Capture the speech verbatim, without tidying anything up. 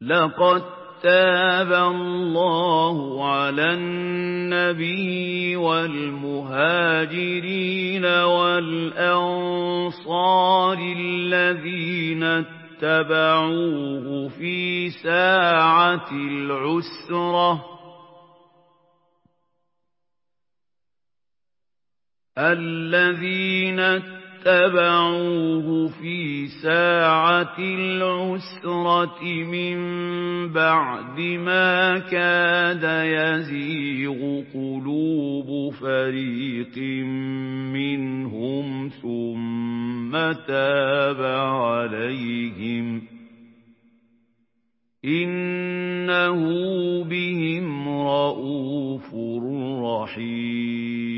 لقد تاب الله على النبي والمهاجرين والأنصار الذين اتبعوه في ساعة العسرة الذين اتبعوه في ساعة العسرة من بعد ما كاد يزيغ قلوب فريق منهم ثم تاب عليهم إنه بهم رءوف رحيم